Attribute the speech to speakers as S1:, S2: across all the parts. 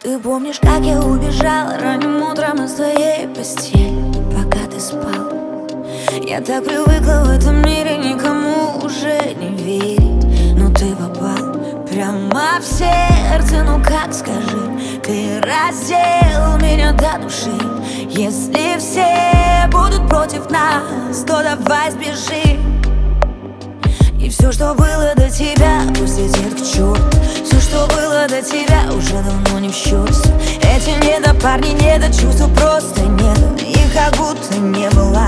S1: Ты помнишь, как я убежала ранним утром из твоей постели, пока ты спал? Я так привыкла в этом мире никому уже не верить, но ты попал прямо в сердце. Ну как, скажи, ты раздел меня до души. Если все будут против нас, то давай сбежим. И все, что было до тебя, пусть летит к черту. Все, что было до тебя, уже давно не в счет. Эти недопарни, недочувства просто нет, их как будто не было.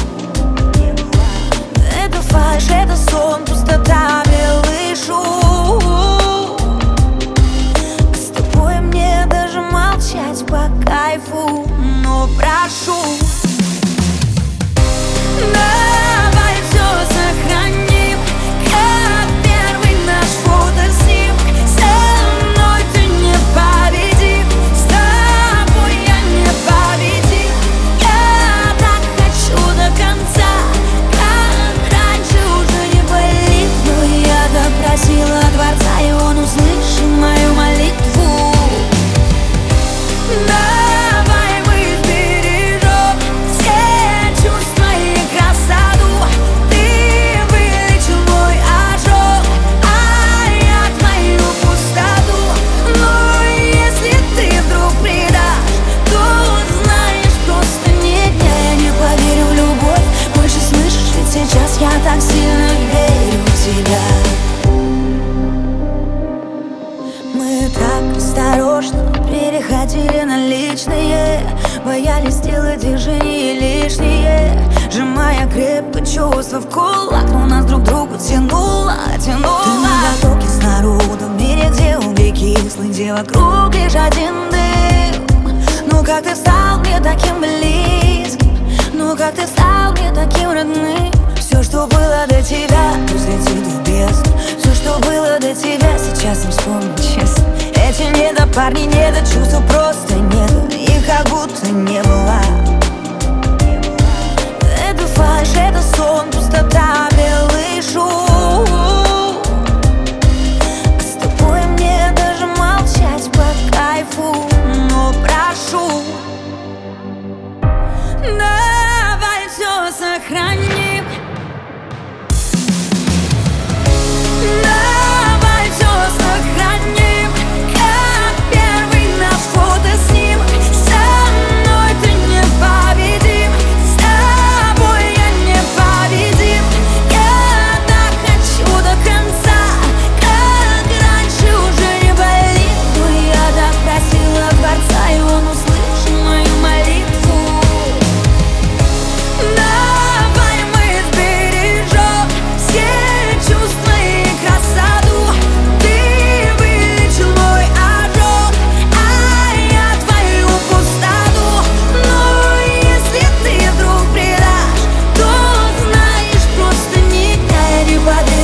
S1: Это фальшь, это сон, пустота, белый шум. С тобой мне даже молчать по кайфу, но прошу, давай все сохраним, как первый наш фотоснимок. Со мной ты непобедим, с тобой я непобедим. Я так хочу до конца, как раньше уже не болит. Но я допросила Творца, и он услышал мою молитву. Давай мы сбережем все чувства и красоту. Ты вылечил мой ожог, а я твою пустоту. Но если ты вдруг предашь, то знаешь, просто нет. Я не поверю в любовь больше, слышишь? Ведь сейчас я так сильно верю в тебя. Мы так осторожно переходили на личные, боялись сделать движения лишние, сжимая крепко чувства в кулак, но нас друг к другу тянуло. Ты на потоке с народом, в мире, где угли кислый, где вокруг лишь один дым. Ну как ты стал мне таким близким, ну как ты стал мне таким родным. Все, что было до тебя, пусть летит в бездну. Все, что было до тебя, сейчас не вспомнить честно. Эти недопарни, недочувства просто нет, их как будто не было. Это фальшь, это сон, пустота, белый шум. С тобой мне даже молчать по кайфу, но прошу, давай все сохраним. Давай все сохраним, как первый наш фотоснимок. Со мной ты непобедим, с тобой я непобедим. Я так хочу до конца, как раньше уже не болит. Но я так просила Творца, и он услышал мою молитву. Давай мы сбережем все чувства и красоту. Ты вылечил мой ожог, а я твою пустоту. Но если ты вдруг предашь, то знаешь, просто никогда не поверю.